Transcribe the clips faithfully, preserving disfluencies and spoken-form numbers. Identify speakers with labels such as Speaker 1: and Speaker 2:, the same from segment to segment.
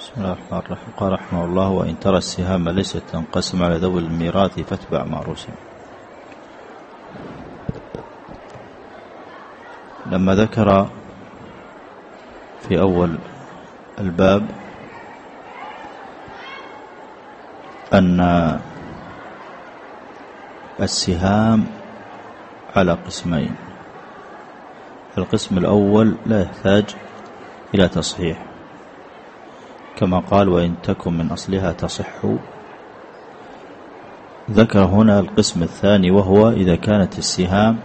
Speaker 1: بسم الله الرحمن الرحيم. قال رحمه الله: وإن ترى السهام ليست تنقسم على ذوي الميراث فاتبع ما رسم. لما ذكر في أول الباب أن السهام على قسمين، القسم الأول لا يحتاج إلى تصحيح كما قال: وإن تكن من أصلها تصح. ذكر هنا القسم الثاني، وهو إذا كانت السهام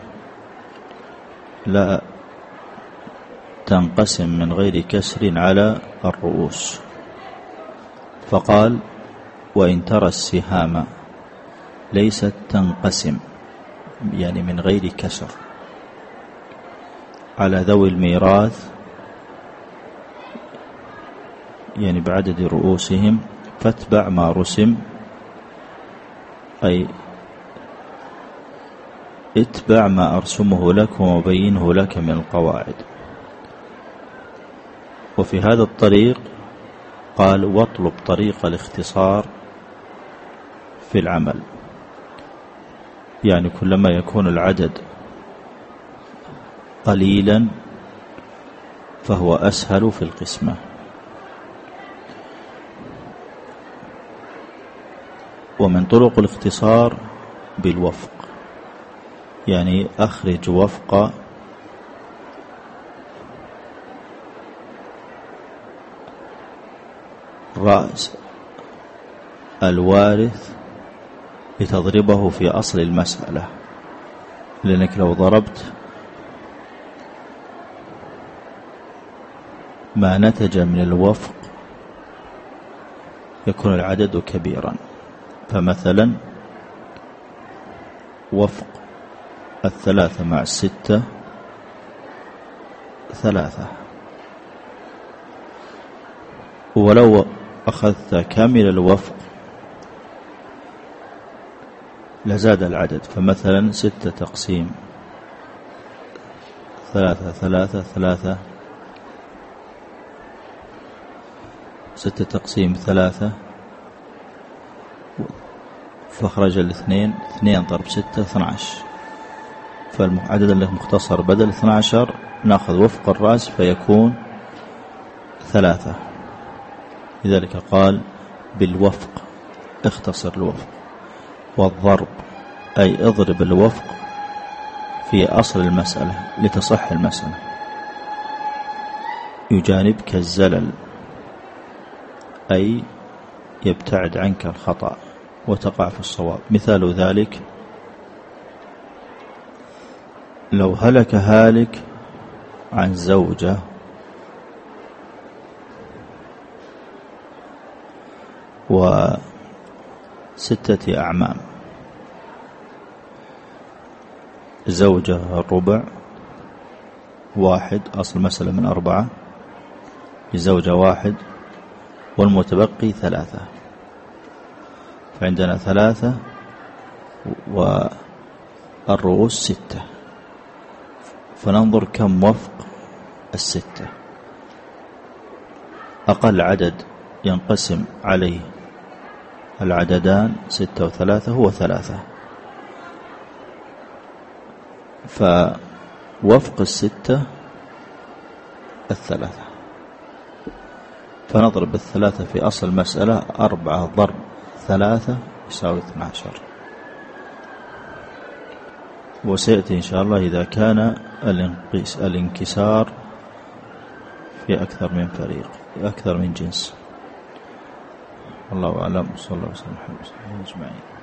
Speaker 1: لا تنقسم من غير كسر على الرؤوس، فقال: وإن ترى السهام ليست تنقسم، يعني من غير كسر، على ذوي الميراث، يعني بعدد رؤوسهم، فاتبع ما رسم، أي اتبع ما أرسمه لك ومبينه لك من القواعد. وفي هذا الطريق قال: واطلب طريق الاختصار في العمل، يعني كلما يكون العدد قليلا فهو أسهل في القسمة. ومن طرق الاختصار بالوفق، يعني أخرج وفق رأس الوارث لتضربه في أصل المسألة، لأنك لو ضربت ما نتج من الوفق يكون العدد كبيرا. فمثلا وفق الثلاثة مع الستة ثلاثة، ولو أخذت كامل الوفق لزاد العدد. فمثلا ستة تقسيم ثلاثة ثلاثة ثلاثة، ستة تقسيم ثلاثة، فاخرج الاثنين، اثنين ضرب ستة اثنى عشر، فالعدد اللي مختصر بدل اثنى عشر ناخذ وفق الرأس فيكون ثلاثة. لذلك قال: بالوفق، اختصر الوفق. والضرب أي اضرب الوفق في أصل المسألة لتصح المسألة، يجانبك الزلل، أي يبتعد عنك الخطأ وتقع في الصواب. مثال ذلك: لو هلك هالك عن زوجة وستة أعمام، زوجة الربع واحد، أصل مسألة من أربعة، بزوجة واحد، والمتبقي ثلاثة، فعندنا ثلاثة والرؤوس ستة، فننظر كم وفق الستة. أقل عدد ينقسم عليه العددان ستة وثلاثة هو ثلاثة، فوفق الستة الثلاثة، فنضرب الثلاثة في أصل المسألة، أربعة ضرب ثلاثة يساوي اثنى عشر. وسيأتي إن شاء الله إذا كان الانكسار في أكثر من فريق، في أكثر من جنس. الله أعلم، صلى الله عليه وسلم أجمعين.